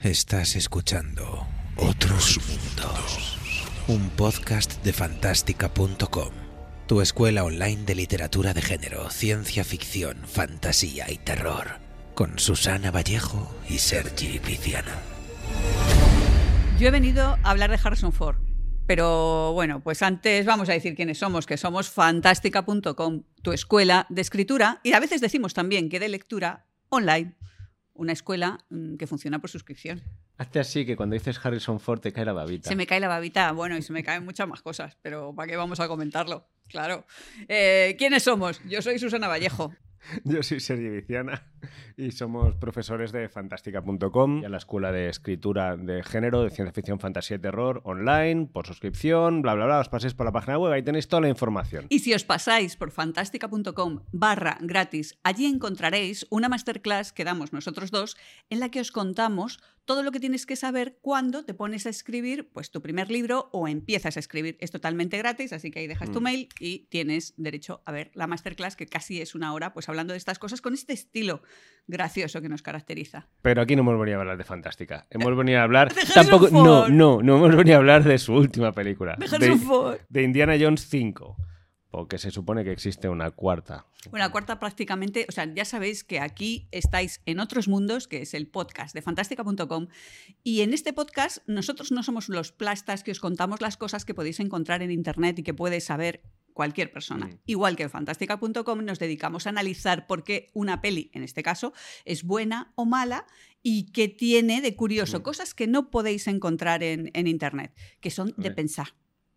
Estás escuchando Otros Mundos, un podcast de Fantástica.com, tu escuela online de literatura de género, ciencia ficción, fantasía y terror, con Susana Vallejo y Sergi Viciana. Yo he venido a hablar de Harrison Ford, pero bueno, pues antes vamos a decir quiénes somos, que somos Fantástica.com, tu escuela de escritura, y a veces decimos también que de lectura online. Una escuela que funciona por suscripción. Hazte así, que cuando dices Harrison Ford te cae la babita. Se me cae la babita, bueno, y se me caen muchas más cosas, pero ¿para qué vamos a comentarlo? Claro. ¿Quiénes somos? Yo soy Susana Vallejo. Yo soy Sergi Viciana y somos profesores de Fantástica.com, la escuela de escritura de género, de ciencia ficción, fantasía y terror, online, por suscripción, bla, bla, bla. Os paséis por la página web, ahí tenéis toda la información. Y si os pasáis por Fantástica.com/gratis, allí encontraréis una masterclass que damos nosotros dos, en la que os contamos todo lo que tienes que saber cuando te pones a escribir pues, tu primer libro o empiezas a escribir. Es totalmente gratis, así que ahí dejas tu mail y tienes derecho a ver la masterclass, que casi es una hora, pues hablando de estas cosas con este estilo gracioso que nos caracteriza. Pero aquí no hemos venido a hablar de Fantástica. Hemos venido a hablar... De Harrison Ford. No hemos venido a hablar de su última película. De Harrison Ford. De Indiana Jones 5. Porque se supone que existe una cuarta. Bueno, la cuarta prácticamente, o sea, ya sabéis que aquí estáis en Otros Mundos, que es el podcast de Fantástica.com, y en este podcast nosotros no somos los plastas que os contamos las cosas que podéis encontrar en internet y que puede saber cualquier persona. Igual que en Fantástica.com nos dedicamos a analizar por qué una peli, en este caso, es buena o mala y qué tiene de curioso, cosas que no podéis encontrar en internet, que son de pensar.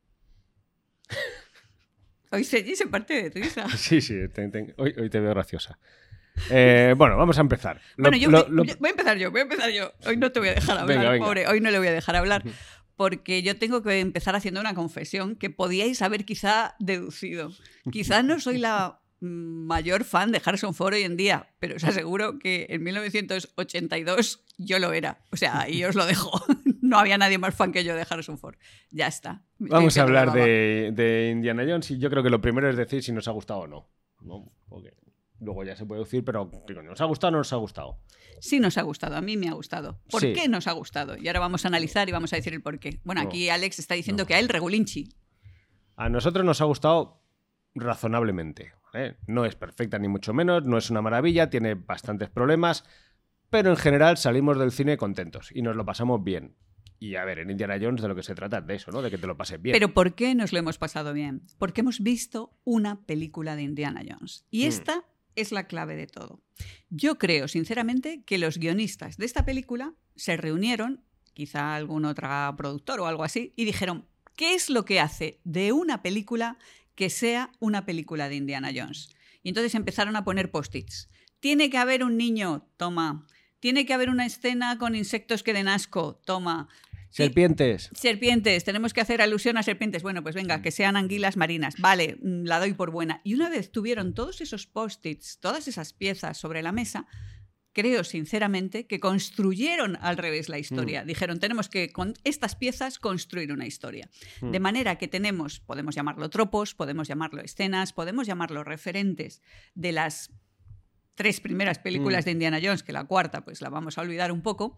Hoy se parte de risa. Sí, hoy te veo graciosa. Bueno, vamos a empezar. Voy a empezar yo. Hoy no te voy a dejar hablar, venga. Pobre. Hoy no le voy a dejar hablar. Porque yo tengo que empezar haciendo una confesión que podíais haber quizá deducido. Quizá no soy la mayor fan de Harrison Ford hoy en día, pero os aseguro que en 1982 yo lo era. O sea, y os lo dejo. No había nadie más fan que yo de Harrison Ford. Ya está. Vamos a hablar de Indiana Jones y yo creo que lo primero es decir si nos ha gustado o no. Porque luego ya se puede decir, pero digo, ¿nos ha gustado o no nos ha gustado? Sí nos ha gustado, a mí me ha gustado. ¿Por qué nos ha gustado? Y ahora vamos a analizar y vamos a decir el por qué. Bueno, aquí Alex está diciendo que a él regulinchi. A nosotros nos ha gustado razonablemente. ¿Vale? No es perfecta ni mucho menos, no es una maravilla, tiene bastantes problemas, pero en general salimos del cine contentos y nos lo pasamos bien. Y a ver, en Indiana Jones de lo que se trata es de eso, ¿no? De que te lo pases bien. Pero ¿por qué nos lo hemos pasado bien? Porque hemos visto una película de Indiana Jones. Y esta es la clave de todo. Yo creo, sinceramente, que los guionistas de esta película se reunieron, quizá algún otro productor o algo así, y dijeron, ¿qué es lo que hace de una película que sea una película de Indiana Jones? Y entonces empezaron a poner post-its. Tiene que haber un niño, toma. Tiene que haber una escena con insectos que den asco, toma. Serpientes, tenemos que hacer alusión a serpientes. Bueno, pues venga, que sean anguilas marinas. Vale, la doy por buena. Y una vez tuvieron todos esos post-its, todas esas piezas sobre la mesa, creo sinceramente que construyeron al revés la historia. Dijeron, tenemos que con estas piezas construir una historia. De manera que podemos llamarlo tropos, podemos llamarlo escenas, podemos llamarlo referentes de las 3 primeras películas de Indiana Jones, que la cuarta pues la vamos a olvidar un poco.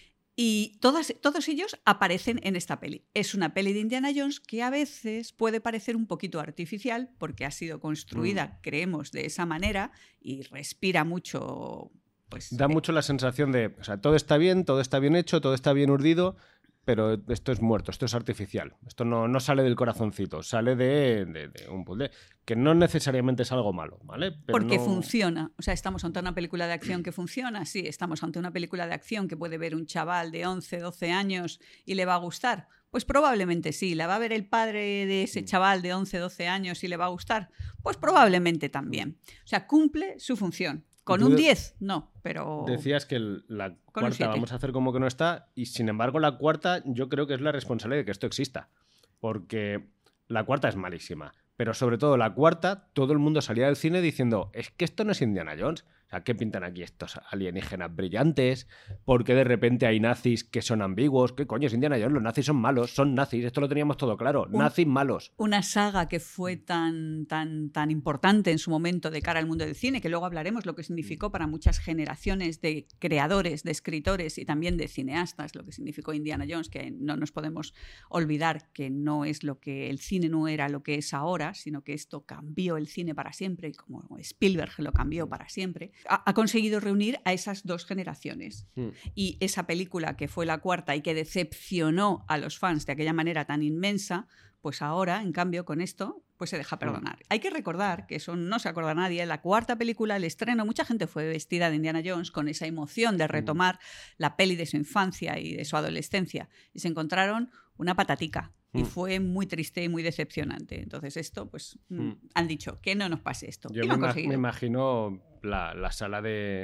Y todos ellos aparecen en esta peli. Es una peli de Indiana Jones que a veces puede parecer un poquito artificial porque ha sido construida, creemos, de esa manera y respira mucho. Pues, da mucho la sensación de, o sea, todo está bien hecho, todo está bien urdido, pero esto es muerto, esto es artificial. Esto no sale del corazoncito, sale de un puzzle, que no necesariamente es algo malo, ¿vale? Pero porque funciona. O sea, ¿estamos ante una película de acción que funciona? Sí, estamos ante una película de acción que puede ver un chaval de 11, 12 años y le va a gustar. Pues probablemente sí. ¿La va a ver el padre de ese chaval de 11, 12 años y le va a gustar? Pues probablemente también. O sea, cumple su función. ¿Con un 10? No, pero... Decías que la cuarta vamos a hacer como que no está, y sin embargo la cuarta yo creo que es la responsable de que esto exista. Porque la cuarta es malísima. Pero sobre todo la cuarta, todo el mundo salía del cine diciendo, es que esto no es Indiana Jones. O sea, ¿qué pintan aquí estos alienígenas brillantes? ¿Por qué de repente hay nazis que son ambiguos? ¿Qué coño es Indiana Jones? Los nazis son malos, son nazis. Esto lo teníamos todo claro. Nazis malos. Una saga que fue tan importante en su momento de cara al mundo del cine, que luego hablaremos lo que significó para muchas generaciones de creadores, de escritores y también de cineastas, lo que significó Indiana Jones, que no nos podemos olvidar que no es lo que el cine no era lo que es ahora, sino que esto cambió el cine para siempre, y como Spielberg lo cambió para siempre. Ha conseguido reunir a esas dos generaciones. Y esa película que fue la cuarta y que decepcionó a los fans de aquella manera tan inmensa, pues ahora, en cambio, con esto, pues se deja perdonar. Hay que recordar, que eso no se acuerda nadie, la cuarta película, el estreno, mucha gente fue vestida de Indiana Jones con esa emoción de retomar la peli de su infancia y de su adolescencia. Y se encontraron una patatica. Y fue muy triste y muy decepcionante. Entonces esto, pues, han dicho que no nos pase esto. Yo y lo han conseguido. me imagino la sala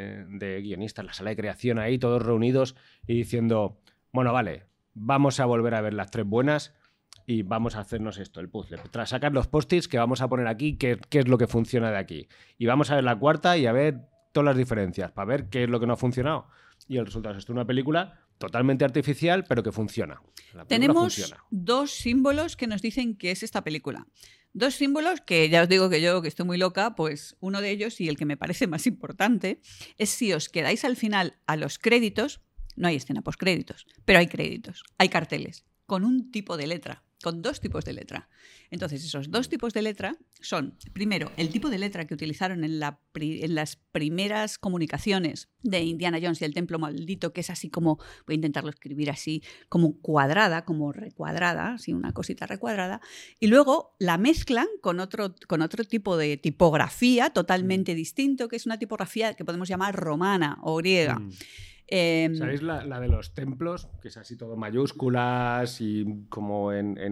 de guionistas, la sala de creación ahí, todos reunidos y diciendo, bueno, vale, vamos a volver a ver las tres buenas y vamos a hacernos esto, el puzzle. Tras sacar los post-its que vamos a poner aquí, qué es lo que funciona de aquí. Y vamos a ver la cuarta y a ver todas las diferencias, para ver qué es lo que no ha funcionado. Y el resultado es una película totalmente artificial, pero que funciona. Tenemos funciona. dos símbolos que nos dicen que es esta película. Dos símbolos que ya os digo que yo, que estoy muy loca, pues uno de ellos, y el que me parece más importante, es si os quedáis al final a los créditos, no hay escena postcréditos, pero hay créditos, hay carteles, con un tipo de letra, con dos tipos de letra. Entonces, esos dos tipos de letra son, primero, el tipo de letra que utilizaron en las primeras comunicaciones de Indiana Jones y el Templo Maldito, que es así como, voy a intentarlo escribir así, como cuadrada, como recuadrada, así una cosita recuadrada, y luego la mezclan con otro tipo de tipografía totalmente distinto, que es una tipografía que podemos llamar romana o griega. ¿Sabéis la de los templos? Que es así todo mayúsculas y como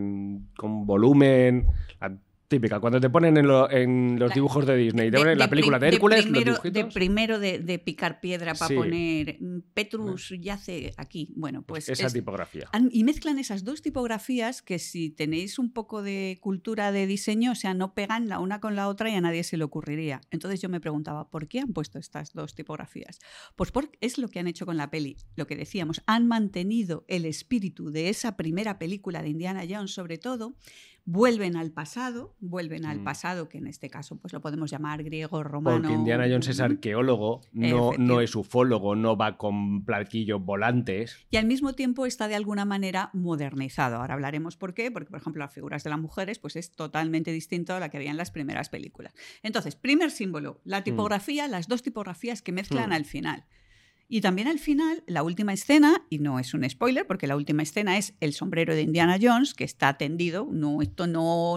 con volumen. La típica. Cuando te ponen en los dibujos de Disney, te ponen la película de Hércules, los dibujitos. De picar piedra para poner Petrus yace aquí. Bueno, pues esa tipografía. Y mezclan esas dos tipografías que, si tenéis un poco de cultura de diseño, o sea, no pegan la una con la otra y a nadie se le ocurriría. Entonces yo me preguntaba, ¿por qué han puesto estas dos tipografías? Pues porque es lo que han hecho con la peli. Lo que decíamos, han mantenido el espíritu de esa primera película de Indiana Jones, sobre todo. Vuelven al pasado, que en este caso pues lo podemos llamar griego, romano. Porque Indiana Jones es arqueólogo, no es ufólogo, no va con platillos volantes. Y al mismo tiempo está de alguna manera modernizado. Ahora hablaremos por qué, porque por ejemplo las figuras de las mujeres pues es totalmente distinto a la que había en las primeras películas. Entonces, primer símbolo, la tipografía, las dos tipografías que mezclan al final. Y también al final, la última escena, y no es un spoiler, porque la última escena es el sombrero de Indiana Jones, que está tendido. No, esto no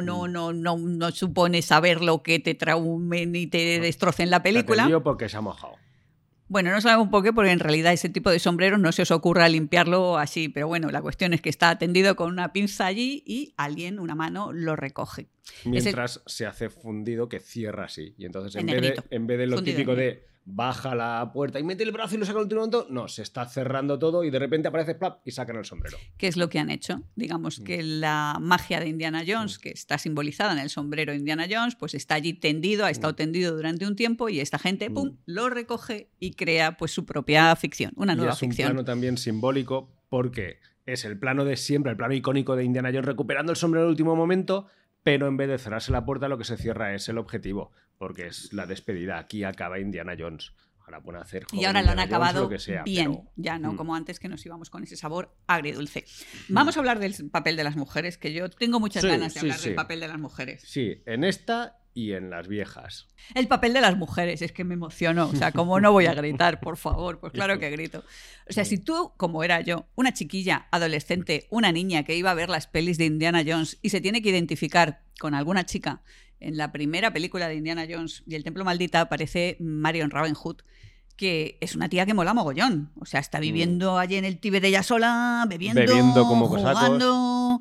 supone saber lo que te traumen y te destrocen la película. Está tendido porque se ha mojado. Bueno, no sabemos por qué, porque en realidad ese tipo de sombreros no se os ocurra limpiarlo así. Pero bueno, la cuestión es que está tendido con una pinza allí y alguien, una mano, lo recoge. Mientras se hace fundido, que cierra así. Y entonces, en vez de lo fundido típico de baja la puerta y mete el brazo y lo saca al último momento, no, se está cerrando todo y de repente aparece plap y sacan el sombrero. ¿Qué es lo que han hecho? Digamos que la magia de Indiana Jones, que está simbolizada en el sombrero de Indiana Jones, pues está allí tendido, ha estado tendido durante un tiempo y esta gente, ¡pum!, lo recoge y crea pues su propia ficción, una nueva ficción. Es un plano también simbólico porque es el plano de siempre, el plano icónico de Indiana Jones recuperando el sombrero en el último momento, pero en vez de cerrarse la puerta, lo que se cierra es el objetivo, porque es la despedida. Aquí acaba Indiana Jones. Ahora pueden hacer y ahora lo han acabado sea, bien, pero ya no como antes, que nos íbamos con ese sabor agridulce. Vamos a hablar del papel de las mujeres, que yo tengo muchas ganas de hablar del papel de las mujeres. Sí, en esta y en las viejas. El papel de las mujeres, es que me emociono. O sea, ¿cómo no voy a gritar, por favor? Pues claro que grito. O sea, si tú, como era yo, una chiquilla, adolescente, una niña que iba a ver las pelis de Indiana Jones y se tiene que identificar con alguna chica, en la primera película de Indiana Jones y el Templo Maldita aparece Marion Ravenwood, que es una tía que mola mogollón. O sea, está viviendo allí en el Tíbet ella sola, bebiendo como jugando.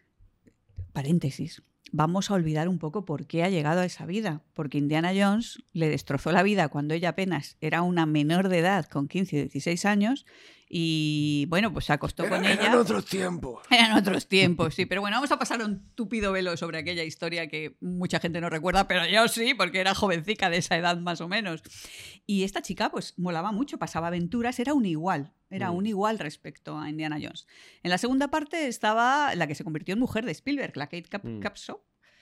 Paréntesis. Vamos a olvidar un poco por qué ha llegado a esa vida. Porque Indiana Jones le destrozó la vida cuando ella apenas era una menor de edad, con 15 o 16 años, Y bueno, pues se acostó con ella. Eran otros tiempos. Eran otros tiempos, sí. Pero bueno, vamos a pasar un tupido velo sobre aquella historia que mucha gente no recuerda, pero yo sí, porque era jovencica de esa edad más o menos. Y esta chica pues molaba mucho, pasaba aventuras, era un igual respecto a Indiana Jones. En la segunda parte estaba la que se convirtió en mujer de Spielberg, la Kate Capshaw,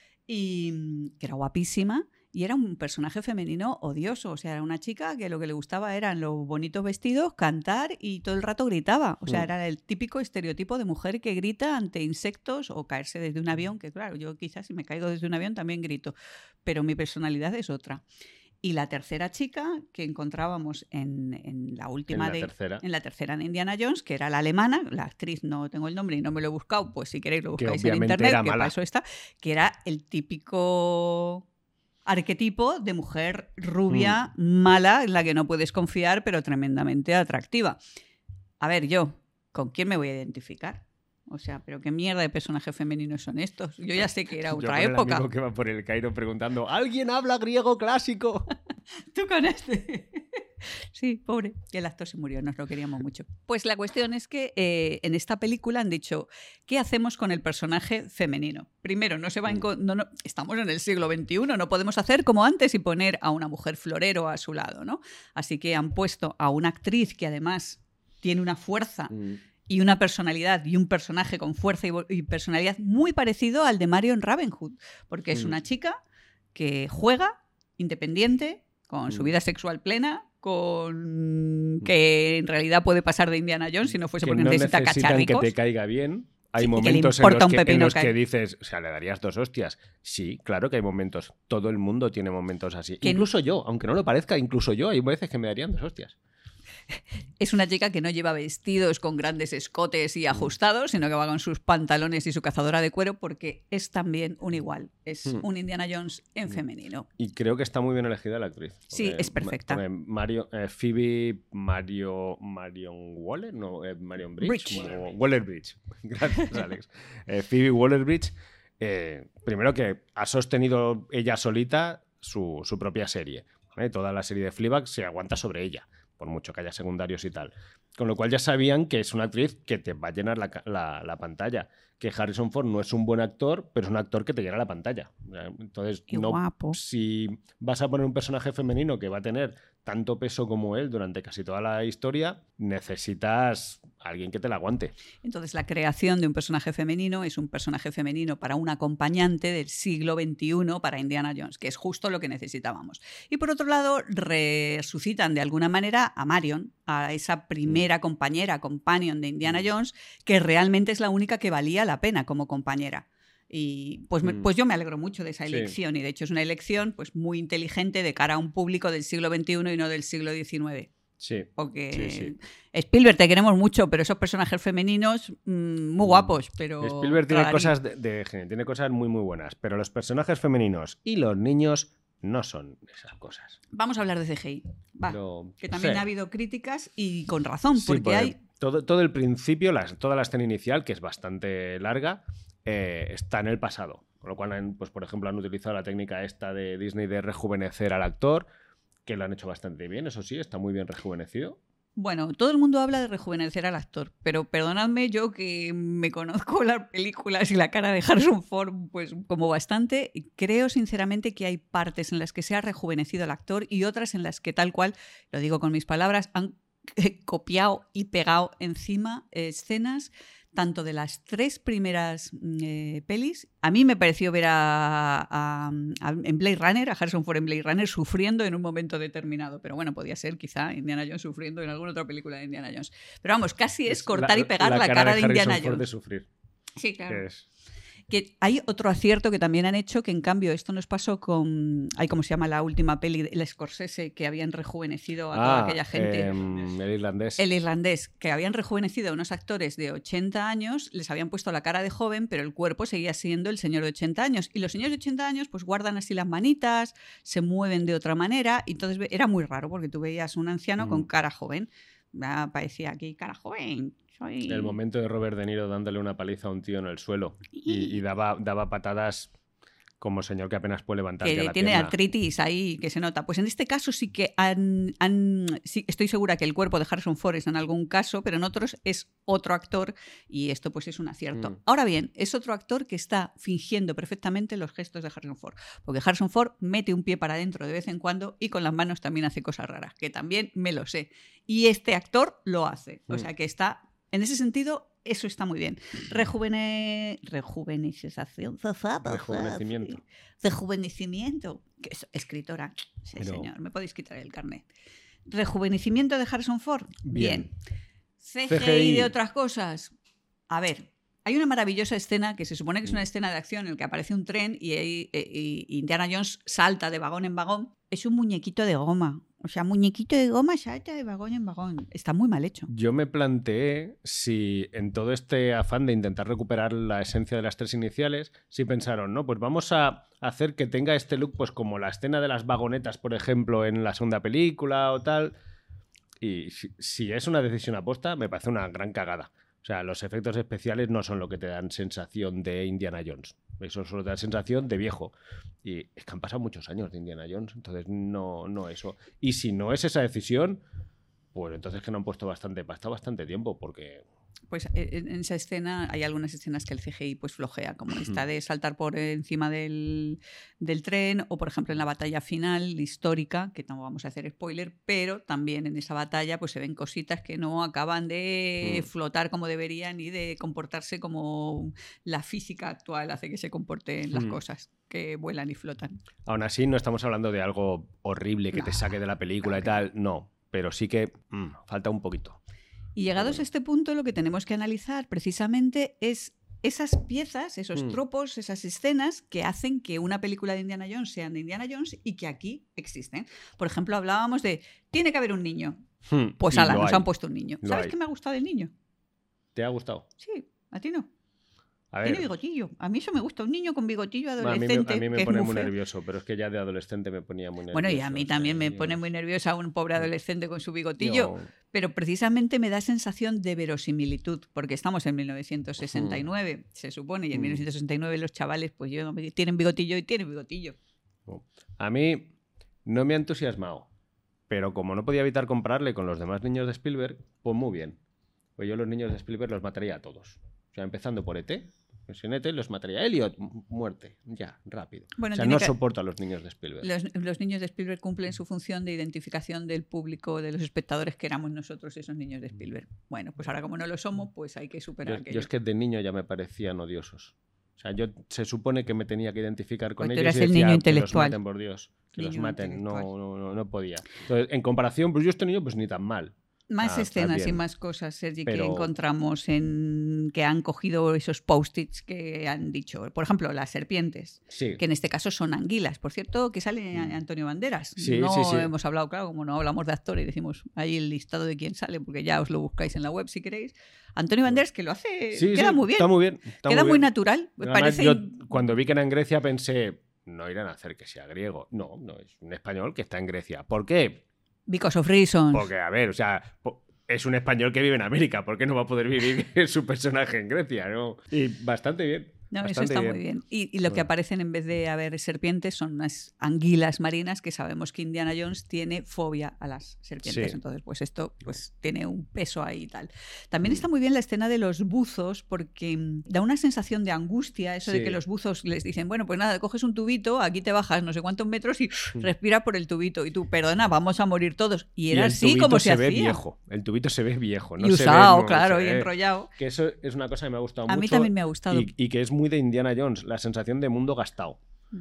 y que era guapísima. Y era un personaje femenino odioso, o sea, era una chica que lo que le gustaba eran los bonitos vestidos, cantar y todo el rato gritaba. O sea, era el típico estereotipo de mujer que grita ante insectos o caerse desde un avión, que claro, yo quizás si me caigo desde un avión también grito, pero mi personalidad es otra. Y la tercera chica que encontrábamos en la última en la tercera de Indiana Jones, que era la alemana, la actriz no tengo el nombre y no me lo he buscado, pues si queréis lo buscáis en internet, que para eso está, que era el típico arquetipo de mujer rubia, mala, en la que no puedes confiar, pero tremendamente atractiva. A ver, yo, ¿con quién me voy a identificar? O sea, ¿pero qué mierda de personajes femeninos son estos? Yo ya sé que era otra época. El amigo que va por el Cairo preguntando, ¿alguien habla griego clásico? Tú con este. Sí, pobre. Y el actor se murió, nos lo queríamos mucho. Pues la cuestión es que en esta película han dicho, ¿qué hacemos con el personaje femenino? Primero, no estamos en el siglo XXI, no podemos hacer como antes y poner a una mujer florero a su lado, ¿no? Así que han puesto a una actriz que además tiene una fuerza y una personalidad y un personaje con fuerza y personalidad muy parecido al de Marion Ravenwood, porque es una chica que juega independiente, con su vida sexual plena, con que en realidad puede pasar de Indiana Jones si no fuese porque necesita cacharricos. Que te caiga bien. Hay momentos en los que dices, o sea, ¿le darías 2 hostias? Sí, claro que hay momentos. Todo el mundo tiene momentos así. Incluso yo, aunque no lo parezca, incluso yo, hay veces que me darían 2 hostias. Es una chica que no lleva vestidos con grandes escotes y ajustados, sino que va con sus pantalones y su cazadora de cuero, porque es también un igual. Es un Indiana Jones en femenino. Y creo que está muy bien elegida la actriz. Sí, es perfecta. Phoebe Marion Waller, no, Marion Bridge. Waller-Bridge. Gracias, Alex. Phoebe Waller-Bridge, primero que ha sostenido ella solita su propia serie. Toda la serie de Fleabag se aguanta sobre ella, por mucho que haya secundarios y tal. Con lo cual ya sabían que es una actriz que te va a llenar la pantalla. Que Harrison Ford no es un buen actor, pero es un actor que te llena la pantalla. Entonces, si vas a poner un personaje femenino que va a tener tanto peso como él durante casi toda la historia, necesitas a alguien que te la aguante. Entonces, la creación de un personaje femenino es un personaje femenino para un acompañante del siglo XXI para Indiana Jones, que es justo lo que necesitábamos. Y por otro lado, resucitan de alguna manera a Marion, a esa primera companion de Indiana Jones, que realmente es la única que valía la pena como compañera. Y pues yo me alegro mucho de esa elección, y de hecho es una elección pues muy inteligente de cara a un público del siglo XXI y no del siglo XIX. Sí. Porque Spielberg, te queremos mucho, pero esos personajes femeninos muy guapos, pero Spielberg tiene cosas tiene cosas muy muy buenas, pero los personajes femeninos y los niños no son esas cosas. Vamos a hablar de CGI. Que también ha habido críticas y con razón, porque hay todo el principio, toda la escena inicial, que es bastante larga, está en el pasado. Con lo cual, pues, por ejemplo, han utilizado la técnica esta de Disney de rejuvenecer al actor, que lo han hecho bastante bien, eso sí, está muy bien rejuvenecido. Bueno, todo el mundo habla de rejuvenecer al actor, pero perdonadme, yo que me conozco las películas y la cara de Harrison Ford pues como bastante, creo sinceramente que hay partes en las que se ha rejuvenecido al actor y otras en las que tal cual, lo digo con mis palabras, han copiado y pegado encima escenas tanto de las 3 primeras pelis. A mí me pareció ver en Blade Runner, a Harrison Ford en Blade Runner, sufriendo en un momento determinado. Pero bueno, podía ser quizá Indiana Jones sufriendo en alguna otra película de Indiana Jones. Pero vamos, casi es cortar y pegar la cara de Indiana Jones. De sufrir. Sí, claro. Que hay otro acierto que también han hecho, que en cambio esto nos pasó con... ¿Cómo se llama la última peli? El Scorsese, que habían rejuvenecido a toda aquella gente. El irlandés. El irlandés, que habían rejuvenecido a unos actores de 80 años, les habían puesto la cara de joven, pero el cuerpo seguía siendo el señor de 80 años. Y los señores de 80 años pues guardan así las manitas, se mueven de otra manera, y entonces era muy raro, porque tú veías un anciano con cara joven. Parecía aquí, cara joven. El momento de Robert De Niro dándole una paliza a un tío en el suelo y daba patadas Como señor que apenas puede levantar ya que la tiene pierna. artritis ahí, que se nota. Pues en este caso sí que sí, estoy segura que el cuerpo de Harrison Ford es en algún caso, pero en otros es otro actor y esto pues es un acierto. Ahora bien, es otro actor que está fingiendo perfectamente los gestos de Harrison Ford, porque Harrison Ford mete un pie para adentro de vez en cuando y con las manos también hace cosas raras, que también me lo sé. Y este actor lo hace, o sea que está, en ese sentido... Eso está muy bien. Rejuvenecimiento. Que es escritora. Sí, pero... señor. Me podéis quitar el carnet. Rejuvenecimiento de Harrison Ford. Bien. CGI de otras cosas. A ver. Hay una maravillosa escena que se supone que es una escena de acción en la que aparece un tren y Indiana Jones salta de vagón en vagón. Es un muñequito de goma. O sea, muñequito de goma salta de vagón en vagón. Está muy mal hecho. Yo me planteé si en todo este afán de intentar recuperar la esencia de las 3 iniciales, si pensaron, no, pues vamos a hacer que tenga este look pues como la escena de las vagonetas, por ejemplo, en la segunda película o tal. Y si es una decisión aposta, me parece una gran cagada. O sea, los efectos especiales no son lo que te dan sensación de Indiana Jones. Eso solo te da sensación de viejo. Y es que han pasado muchos años de Indiana Jones, entonces no eso. Y si no es esa decisión, pues entonces que no han puesto bastante tiempo, porque... Pues en esa escena hay algunas escenas que el CGI pues flojea, como esta de saltar por encima del tren, o por ejemplo en la batalla final histórica, que no vamos a hacer spoiler, pero también en esa batalla pues se ven cositas que no acaban de flotar como deberían y de comportarse como la física actual hace que se comporten las cosas, que vuelan y flotan. Aún así no estamos hablando de algo horrible que te saque de la película y tal, no, pero sí que falta un poquito. Y llegados a este punto, lo que tenemos que analizar precisamente es esas piezas, esos tropos, esas escenas que hacen que una película de Indiana Jones sea de Indiana Jones y que aquí existen. Por ejemplo, hablábamos de, tiene que haber un niño. Pues ala, nos han puesto un niño. ¿Sabes qué me ha gustado del niño? ¿Te ha gustado? Sí, a ti no. A ver, tiene bigotillo. A mí eso me gusta, un niño con bigotillo adolescente. A mí me pone muy nervioso, pero es que ya de adolescente me ponía muy nervioso. Bueno, y a mí también me pone muy nerviosa un pobre adolescente con su bigotillo, pero precisamente me da sensación de verosimilitud, porque estamos en 1969, se supone, y en 1969 los chavales pues tienen bigotillo y tienen bigotillo. A mí no me ha entusiasmado, pero como no podía evitar compararle con los demás niños de Spielberg, pues muy bien. Pues yo los niños de Spielberg los mataría a todos. O sea, empezando por E.T., pues en E.T. los mataría. Elliot, muerte, ya, rápido. Bueno, o sea, no soporto a los niños de Spielberg. Los niños de Spielberg cumplen su función de identificación del público, de los espectadores que éramos nosotros, esos niños de Spielberg. Bueno, pues ahora como no lo somos, pues hay que superar aquello. Yo es que de niño ya me parecían odiosos. O sea, yo se supone que me tenía que identificar con pues ellos y decía, el niño intelectual. que los maten, por Dios, que niño los maten. No podía. Entonces, en comparación, pues yo este niño pues ni tan mal. Más escenas y más cosas, Sergi, que encontramos que han cogido esos post-its que han dicho. Por ejemplo, las serpientes, que en este caso son anguilas. Por cierto, que sale Antonio Banderas. No hemos hablado, claro, como no hablamos de actor y decimos ahí el listado de quién sale, porque ya os lo buscáis en la web si queréis. Antonio Banderas, que lo hace, queda muy bien. Está muy bien. Queda muy natural. Parece... Yo cuando vi que era en Grecia pensé, no irán a hacer que sea griego. No, es un español que está en Grecia. ¿Por qué? Because of reasons. Porque, a ver, o sea, es un español que vive en América. ¿Por qué no va a poder vivir su personaje en Grecia? ¿No? Y bastante bien. No, eso está muy bien. Y lo que aparecen en vez de haber serpientes son unas anguilas marinas, que sabemos que Indiana Jones tiene fobia a las serpientes. Sí. Entonces, pues esto pues tiene un peso ahí y tal. También está muy bien la escena de los buzos, porque da una sensación de angustia, eso de que los buzos les dicen, bueno, pues nada, coges un tubito, aquí te bajas no sé cuántos metros y respira por el tubito. Y tú, perdona, vamos a morir todos. Y era así como se hacía. Viejo. El tubito se ve viejo. No y se usado, ve, claro, y enrollado. Que eso es una cosa que me ha gustado mucho. A mí también me ha gustado. Y que es muy de Indiana Jones, la sensación de mundo gastado.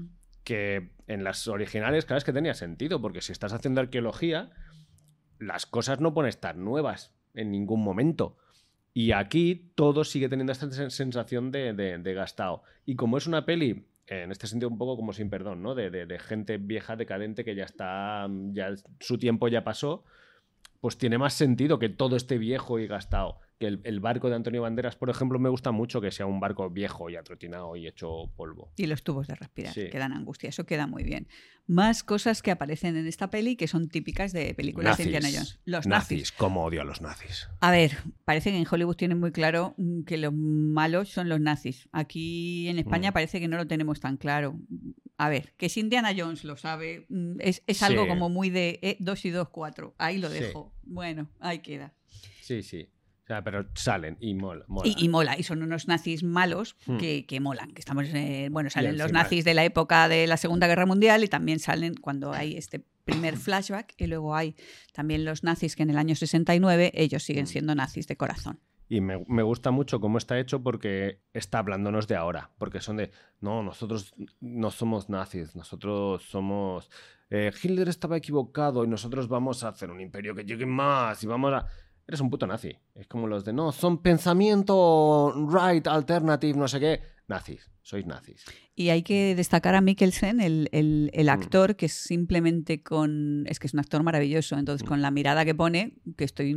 Que en las originales, claro, es que tenía sentido, porque si estás haciendo arqueología, las cosas no pueden estar nuevas en ningún momento. Y aquí todo sigue teniendo esta sensación de gastado. Y como es una peli, en este sentido un poco como sin perdón, ¿no? De gente vieja, decadente, que ya está, ya su tiempo ya pasó, pues tiene más sentido que todo esté viejo y gastado. Que el barco de Antonio Banderas, por ejemplo, me gusta mucho que sea un barco viejo y atrotinado y hecho polvo. Y los tubos de respirar, Sí. que dan angustia. Eso queda muy bien. Más cosas que aparecen en esta peli que son típicas de películas de Indiana Jones. Los nazis. ¿Cómo odio a los nazis? A ver, parece que en Hollywood tienen muy claro que los malos son los nazis. Aquí en España parece que no lo tenemos tan claro. A ver, que si Indiana Jones lo sabe, es algo Sí. como muy de 2 y 2, 4. Ahí lo Sí. dejo. Bueno, ahí queda. Sí, sí. O sea, pero salen y mola. Y mola, y son unos nazis malos Hmm. que molan. Que estamos, bueno, salen Y los encima- nazis de la época de la Segunda Guerra Mundial y también salen cuando hay este primer flashback y luego hay también los nazis que en el año 69 ellos siguen siendo nazis de corazón. Y me gusta mucho cómo está hecho porque está hablándonos de ahora. Porque son de, no, nosotros no somos nazis, nosotros somos... Hitler estaba equivocado y nosotros vamos a hacer un imperio que llegue más y vamos a... Eres un puto nazi. Es como los de, no, son pensamiento right, alternative, no sé qué. Nazis, sois nazis. Y hay que destacar a Mikkelsen, el actor, que simplemente con... Es que es un actor maravilloso. Entonces, con la mirada que pone, que estoy...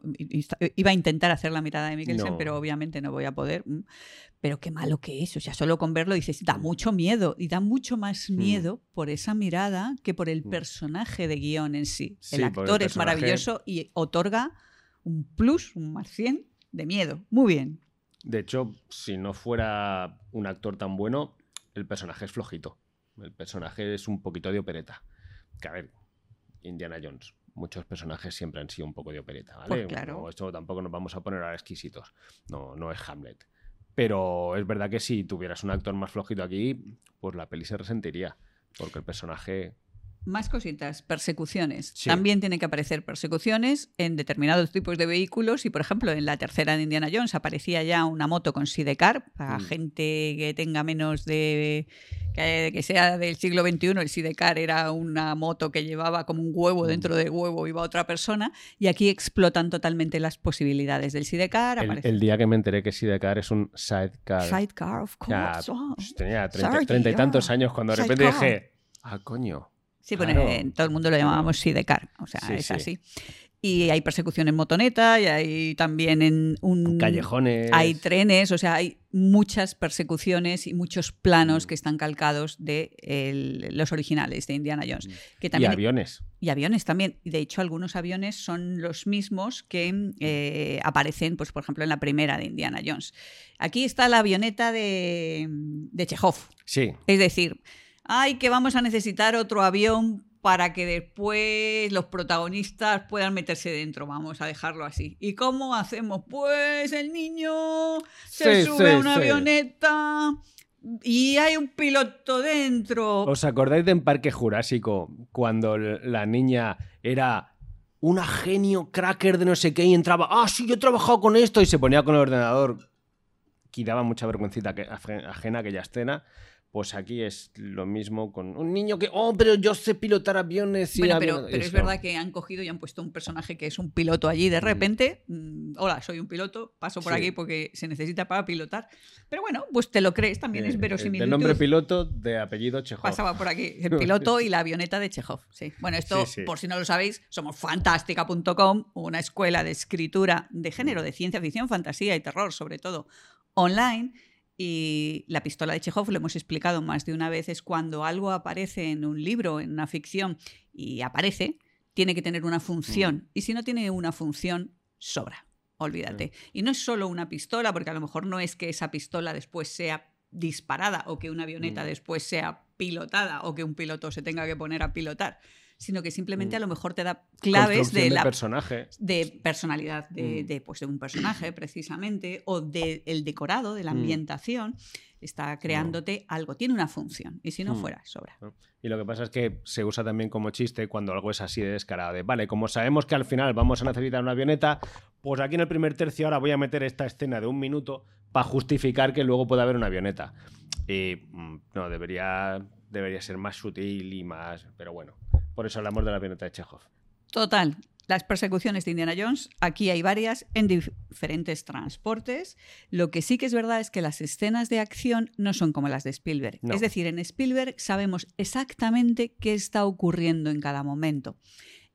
iba a intentar hacer la mirada de Mikkelsen, No. pero obviamente no voy a poder. Pero qué malo que es. O sea, solo con verlo dices, da mucho miedo. Y da mucho más miedo por esa mirada que por el personaje de guión en sí. Sí, El por el actor es personaje. maravilloso y otorga un plus, un más 100 de miedo. Muy bien. De hecho, si no fuera un actor tan bueno, el personaje es flojito. El personaje es un poquito de opereta. Que a ver, Indiana Jones, muchos personajes siempre han sido un poco de opereta, ¿vale? Pues claro. No, esto tampoco nos vamos a poner a exquisitos. No es Hamlet. Pero es verdad que si tuvieras un actor más flojito aquí, pues la peli se resentiría. Porque el personaje... Más cositas, persecuciones. Sí. También tienen que aparecer persecuciones en determinados tipos de vehículos y, por ejemplo, en la tercera de Indiana Jones aparecía ya una moto con sidecar para gente que tenga menos de... que sea del siglo XXI. El sidecar era una moto que llevaba como un huevo, dentro del huevo iba otra persona, y aquí explotan totalmente las posibilidades del sidecar. El día que me enteré que Sidecar es un sidecar... Sidecar, of Ya, course. Oh. pues tenía Sorry, 30 y tantos yeah. años cuando de repente Sidecar. dije, ah, coño. Sí, bueno, Claro. todo el mundo lo llamábamos sidecar, o sea, Sí, es sí. así. Y hay persecución en motoneta, y hay también en Callejones. Hay trenes, o sea, hay muchas persecuciones y muchos planos que están calcados de los originales de Indiana Jones. Que Y también, aviones. y aviones también. Y de hecho, algunos aviones son los mismos que aparecen, pues, por ejemplo, en la primera de Indiana Jones. Aquí está la avioneta de Chekhov. Sí. Es decir, ay, que vamos a necesitar otro avión para que después los protagonistas puedan meterse dentro. Vamos a dejarlo así. ¿Y cómo hacemos? Pues el niño se sube a una avioneta y hay un piloto dentro. ¿Os acordáis de en Parque Jurásico cuando la niña era una genio cracker de no sé qué y entraba, ah, sí, yo he trabajado con esto y se ponía con el ordenador? Y daba mucha vergüencita ajena aquella escena. Pues aquí es lo mismo con un niño que, oh, pero yo sé pilotar aviones. Y Bueno, aviones. pero es verdad que han cogido y han puesto un personaje que es un piloto allí de repente. Hola, soy un piloto, paso por Sí. aquí porque se necesita para pilotar. Pero bueno, pues te lo crees, también es verosimilitud. De nombre piloto, de apellido Chekhov. Pasaba por aquí, el piloto y la avioneta de Chekhov. Sí. Bueno, esto, Sí, sí. por si no lo sabéis, somos fantástica.com, una escuela de escritura de género, de ciencia ficción, fantasía y terror, sobre todo, online. Y la pistola de Chekhov, lo hemos explicado más de una vez, es cuando algo aparece en un libro, en una ficción, y aparece, tiene que tener una función. Y si no tiene una función, sobra. Olvídate. Y no es solo una pistola, porque a lo mejor no es que esa pistola después sea disparada o que una avioneta después sea pilotada o que un piloto se tenga que poner a pilotar, sino que simplemente a lo mejor te da claves de la personaje. de personalidad pues de un personaje precisamente, o del decorado, de la ambientación. Está creándote algo, tiene una función, y si no fuera, sobra. Y lo que pasa es que se usa también como chiste cuando algo es así de descarado, de vale, como sabemos que al final vamos a necesitar una avioneta, pues aquí en el primer tercio ahora voy a meter esta escena de 1 minuto para justificar que luego pueda haber una avioneta. Y no, debería ser más sutil y más... Pero bueno, por eso hablamos de la avioneta de Chekhov. Total, las persecuciones de Indiana Jones, aquí hay varias en diferentes transportes. Lo que sí que es verdad es que las escenas de acción no son como las de Spielberg. No. Es decir, en Spielberg sabemos exactamente qué está ocurriendo en cada momento.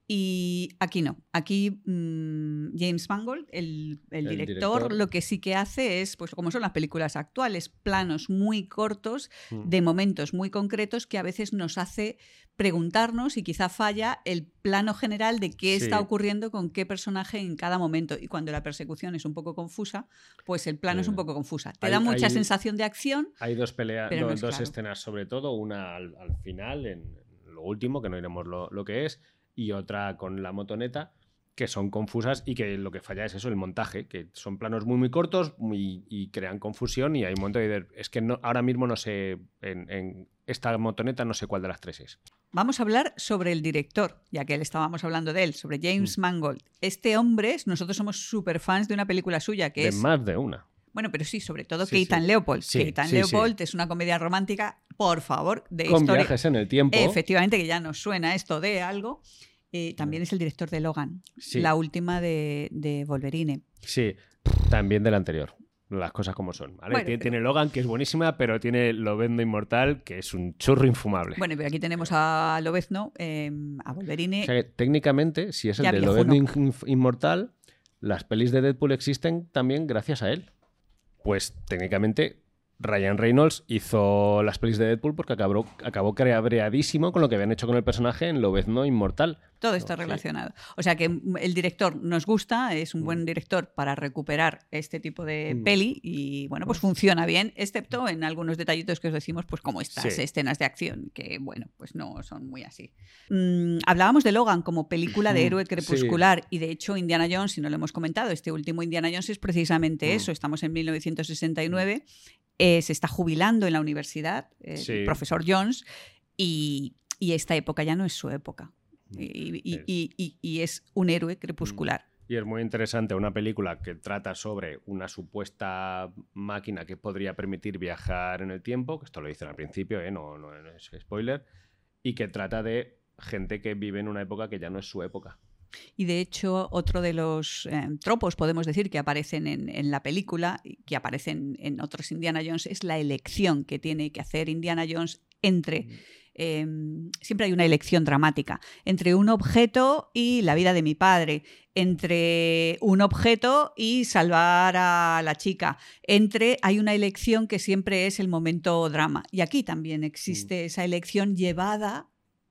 Y aquí no. Aquí James Mangold, el director, lo que sí que hace es, pues como son las películas actuales, planos muy cortos de momentos muy concretos que a veces nos hace preguntarnos y quizá falla el plano general de qué está ocurriendo con qué personaje en cada momento. Y cuando la persecución es un poco confusa, pues el plano es un poco confusa. Te da mucha sensación de acción. Hay dos peleas, pero no es dos claro. escenas sobre todo, una al final, en lo último, que no diremos lo que es, y otra con la motoneta, que son confusas y que lo que falla es eso, el montaje, que son planos muy muy cortos y crean confusión y hay un momento de es que no, ahora mismo no sé, en esta motoneta no sé cuál de las tres es. Vamos a hablar sobre el director, ya que estábamos hablando de él, sobre James Mangold. Este hombre, nosotros somos súper fans de una película suya que de es... más de una. Bueno, pero sí, sobre todo Sí, Kate and Leopold. Sí, Kate and sí, Leopold sí. es una comedia romántica, por favor, de Con historia. viajes en el tiempo. Efectivamente, que ya nos suena esto de algo. También es el director de Logan, la última de Wolverine. Sí, también del anterior. Las cosas como son, ¿vale? Bueno, tiene Logan, que es buenísima, pero tiene Lobezno Inmortal, que es un churro infumable. Bueno, pero aquí tenemos a Lobezno, a Wolverine. O sea que técnicamente, si es el ya de viejuno. Lobezno Inmortal, las pelis de Deadpool existen también gracias a él. Pues técnicamente Ryan Reynolds hizo las pelis de Deadpool porque acabó cabreadísimo con lo que habían hecho con el personaje en Lobezno Inmortal. Todo está relacionado. O sea que el director nos gusta, es un buen director para recuperar este tipo de peli y bueno, pues funciona bien, excepto en algunos detallitos que os decimos, pues como estas escenas de acción, que bueno, pues no son muy así. Hablábamos de Logan como película de héroe crepuscular y de hecho Indiana Jones, si no lo hemos comentado, este último Indiana Jones es precisamente eso. Estamos en 1969, se está jubilando en la universidad, el profesor Jones, y esta época ya no es su época. Y es un héroe crepuscular. Y es muy interesante una película que trata sobre una supuesta máquina que podría permitir viajar en el tiempo, que esto lo dicen al principio, no es spoiler, y que trata de gente que vive en una época que ya no es su época. Y de hecho, otro de los tropos, podemos decir, que aparecen en la película, que aparecen en otros Indiana Jones, es la elección que tiene que hacer Indiana Jones entre... siempre hay una elección dramática entre un objeto y la vida de mi padre, entre un objeto y salvar a la chica, hay una elección que siempre es el momento drama. Y aquí también existe esa elección llevada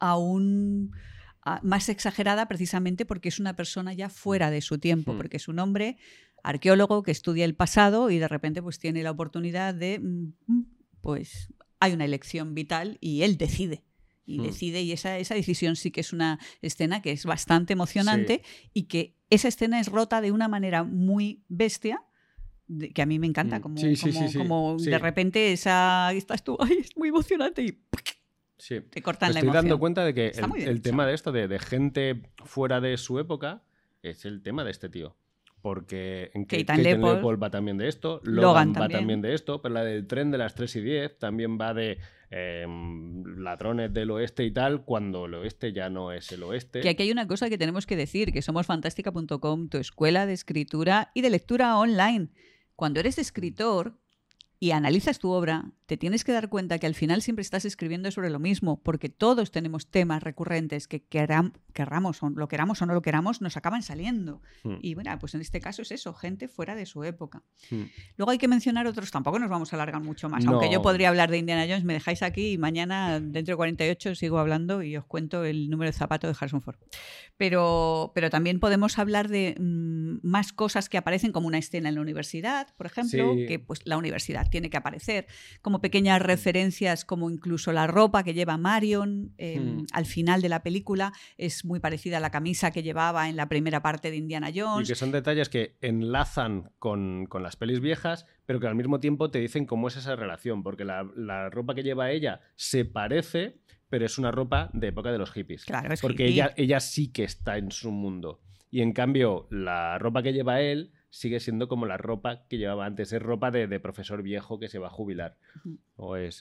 más exagerada precisamente porque es una persona ya fuera de su tiempo, porque es un hombre arqueólogo que estudia el pasado y de repente pues tiene la oportunidad de pues hay una elección vital y él decide. Y decide, y esa decisión sí que es una escena que es bastante emocionante y que esa escena es rota de una manera muy bestia, que a mí me encanta, como de repente estás tú, ay, es muy emocionante y te cortan la emoción. Me estoy dando cuenta de que el tema hecho. de esto, de gente fuera de su época, es el tema de este tío. Porque en Kate and Leopold Leopold va también de esto, Logan va también de esto, pero la del tren de las 3 y 10 también va de ladrones del oeste y tal, cuando el oeste ya no es el oeste. Que aquí hay una cosa que tenemos que decir, que somos fantástica.com, tu escuela de escritura y de lectura online. Cuando eres escritor y analizas tu obra, te tienes que dar cuenta que al final siempre estás escribiendo sobre lo mismo, porque todos tenemos temas recurrentes que querramos o lo queramos o no lo queramos, nos acaban saliendo. Y bueno, pues en este caso es eso, gente fuera de su época. Luego hay que mencionar otros, tampoco nos vamos a alargar mucho más, aunque yo podría hablar de Indiana Jones, me dejáis aquí y mañana dentro de 48 sigo hablando y os cuento el número de zapato de Harrison Ford. Pero también podemos hablar de más cosas que aparecen como una escena en la universidad, por ejemplo, que pues la universidad tiene que aparecer, como pequeñas referencias, como incluso la ropa que lleva Marion al final de la película es muy parecida a la camisa que llevaba en la primera parte de Indiana Jones. Y que son detalles que enlazan con las pelis viejas, pero que al mismo tiempo te dicen cómo es esa relación, porque la ropa que lleva ella se parece, pero es una ropa de época de los hippies. Claro, es porque hippie. ella sí que está en su mundo. Y en cambio, la ropa que lleva él sigue siendo como la ropa que llevaba antes. Es ropa de profesor viejo que se va a jubilar.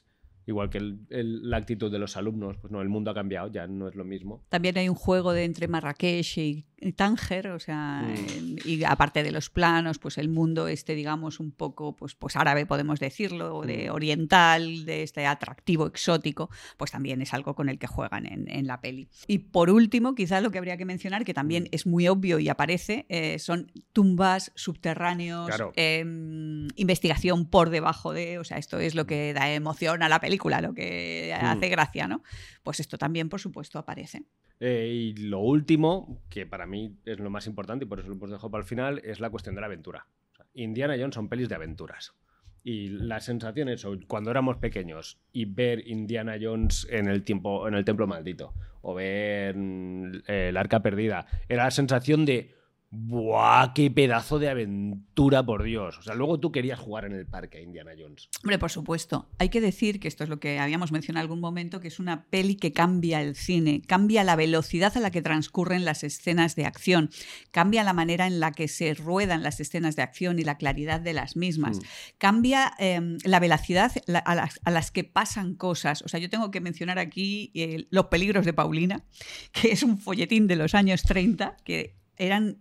Igual que la actitud de los alumnos, pues no, el mundo ha cambiado, ya no es lo mismo. También hay un juego entre Marrakech y Tánger, o sea, y aparte de los planos, pues el mundo digamos, un poco pues árabe, podemos decirlo, de oriental, de este atractivo exótico, pues también es algo con el que juegan en la peli. Y por último, quizá lo que habría que mencionar, que también es muy obvio y aparece, son tumbas, subterráneos, Claro. Investigación por debajo o sea, esto es lo que da emoción a la película, lo que hace gracia, ¿no? Pues esto también, por supuesto, aparece. Y lo último, que para mí es lo más importante y por eso lo hemos dejado para el final, es la cuestión de la aventura. O sea, Indiana Jones son pelis de aventuras. Y las sensaciones, cuando éramos pequeños, y ver Indiana Jones en el Templo Maldito, o ver el Arca Perdida, era la sensación de ¡buah! ¡Qué pedazo de aventura, por Dios! O sea, luego tú querías jugar en el parque Indiana Jones. Hombre, por supuesto. Hay que decir que esto es lo que habíamos mencionado en algún momento, que es una peli que cambia el cine, cambia la velocidad a la que transcurren las escenas de acción, cambia la manera en la que se ruedan las escenas de acción y la claridad de las mismas, cambia la velocidad a las que pasan cosas. O sea, yo tengo que mencionar aquí Los peligros de Paulina, que es un folletín de los años 30, que eran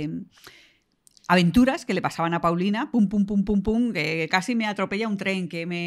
aventuras que le pasaban a Paulina, pum, pum, pum, pum, pum, que casi me atropella un tren,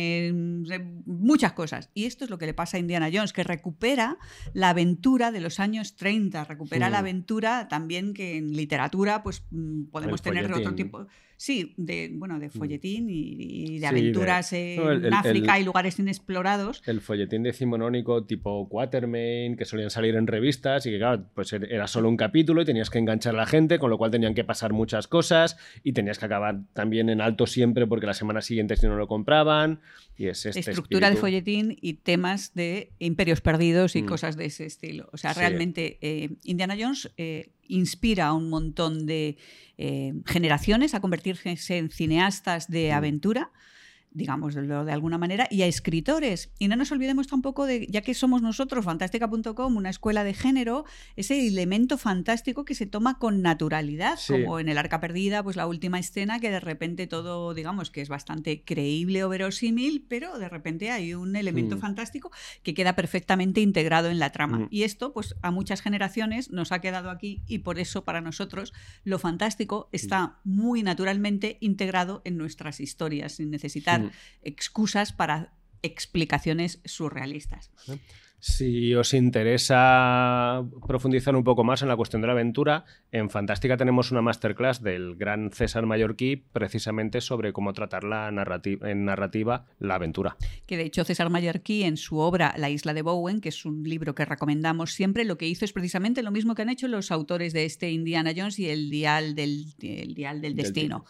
muchas cosas. Y esto es lo que le pasa a Indiana Jones, que recupera la aventura de los años 30, recupera la aventura también que en literatura pues podemos tener de otro tipo. Sí, de folletín y de aventuras en África y lugares inexplorados. El folletín decimonónico tipo Quatermain, que solían salir en revistas y que, claro, pues era solo un capítulo y tenías que enganchar a la gente, con lo cual tenían que pasar muchas cosas y tenías que acabar también en alto siempre porque la semana siguiente si no lo compraban. Y es estructura de folletín y temas de imperios perdidos y cosas de ese estilo. O sea, realmente Indiana Jones inspira a un montón de generaciones a convertirse en cineastas de aventura, digámoslo de alguna manera, y a escritores. Y no nos olvidemos tampoco de, ya que somos nosotros, Fantástica.com, una escuela de género, ese elemento fantástico que se toma con naturalidad, como en El Arca Perdida, pues la última escena que de repente todo, digamos, que es bastante creíble o verosímil, pero de repente hay un elemento fantástico que queda perfectamente integrado en la trama. Y esto, pues a muchas generaciones nos ha quedado aquí y por eso para nosotros lo fantástico está muy naturalmente integrado en nuestras historias, sin necesitar excusas para explicaciones surrealistas. Si os interesa profundizar un poco más en la cuestión de la aventura, en Fantástica tenemos una masterclass del gran César Mallorquí precisamente sobre cómo tratar en narrativa la aventura. Que de hecho César Mallorquí en su obra La isla de Bowen, que es un libro que recomendamos siempre, lo que hizo es precisamente lo mismo que han hecho los autores de Indiana Jones y el Dial del Destino.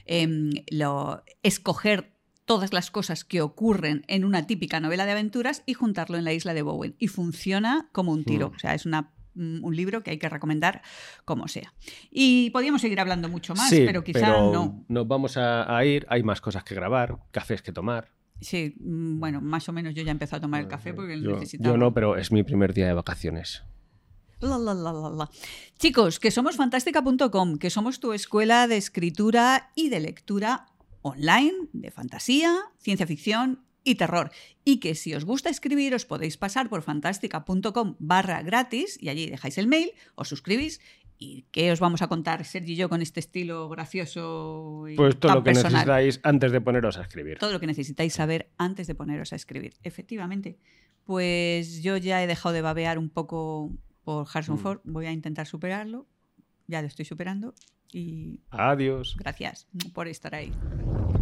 Escoger todas las cosas que ocurren en una típica novela de aventuras y juntarlo en La isla de Bowen. Y funciona como un tiro. O sea, es un libro que hay que recomendar como sea. Y podríamos seguir hablando mucho más, pero quizá no. Nos vamos a ir. Hay más cosas que grabar, cafés que tomar. Sí, bueno, más o menos yo ya he empezado a tomar el café porque lo necesitaba. Yo no, pero es mi primer día de vacaciones. Chicos, que somos Fantástica.com, que somos tu escuela de escritura y de lectura online, de fantasía, ciencia ficción y terror. Y que si os gusta escribir os podéis pasar por fantástica.com/gratis y allí dejáis el mail, os suscribís. ¿Y qué os vamos a contar, Sergi y yo, con este estilo gracioso y pues todo tan lo que personal? Necesitáis antes de poneros a escribir. Todo lo que necesitáis saber antes de poneros a escribir. Efectivamente. Pues yo ya he dejado de babear un poco por Harrison Ford. Voy a intentar superarlo. Ya lo estoy superando. Y adiós. Gracias por estar ahí.